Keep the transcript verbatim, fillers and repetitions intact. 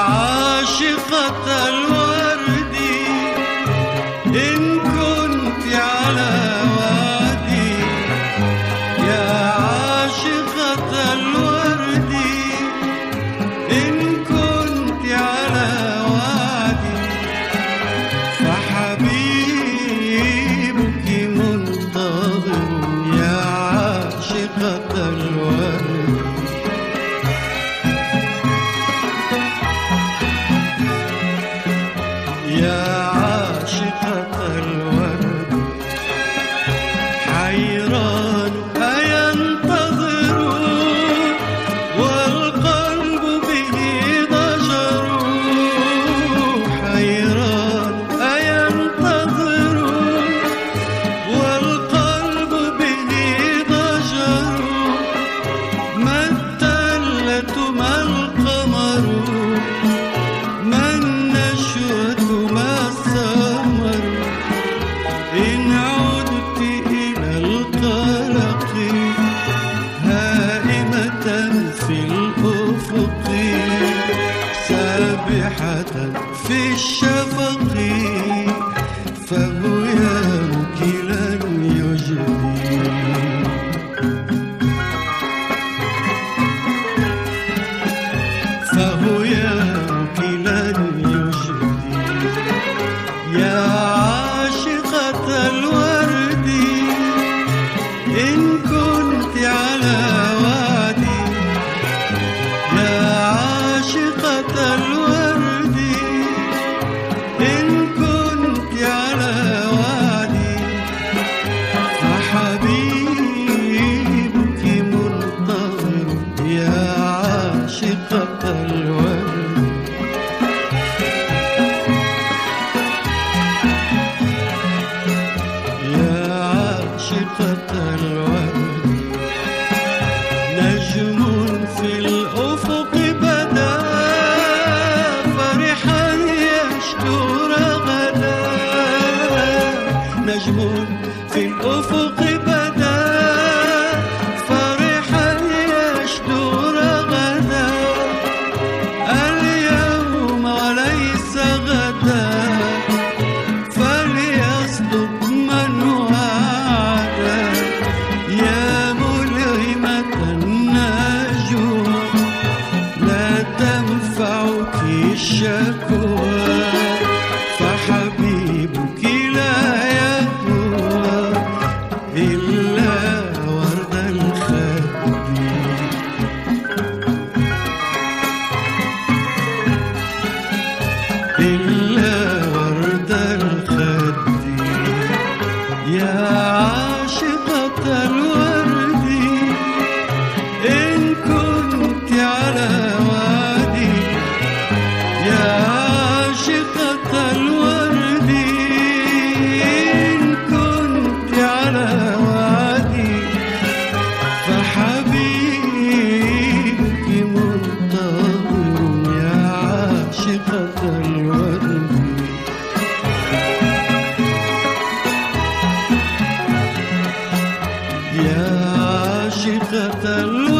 عاشقة الورد إن كنت على وعدي، يا عاشقة الورد إن كنت على وعدي، فحبيبك منتظر يا عاشقة الورد. يا عاشقة الورد حيران أينتظر والقلب به ضجر، حيران أينتظر والقلب به ضجر، ما التلة ما القمر ما النشوة ما السمر، إن عدت إلى القلق هائمة في الأفق سابحة في الشفق، فهيامك لن يجدي فهيامك لن يجدي. يا عاشقة الورد إن كنت على وعدي، يا عاشقة الورد إن كنت على وعدي، فحبيبك منتظر يا عاشقة الورد. يا عاشقة الورد نجم في الأفق بدا فرحا يشكو رغدا، نجم في الأفق بدا فرحا يشكو رغدا، اليوم وليس غدا فليصدق من وعدا، يا ملهمة النجوى لا تنفعك الشكوى، فحبيبك لا يهوى إلا ورد الخد، إلا ورد الخد. يا عاشقة الورد إن كنت على وعدي، يا عاشقة الورد إن كنت على وعدي، فحبيبك منتظر يا عاشقة الورد. يا عاشقة الورد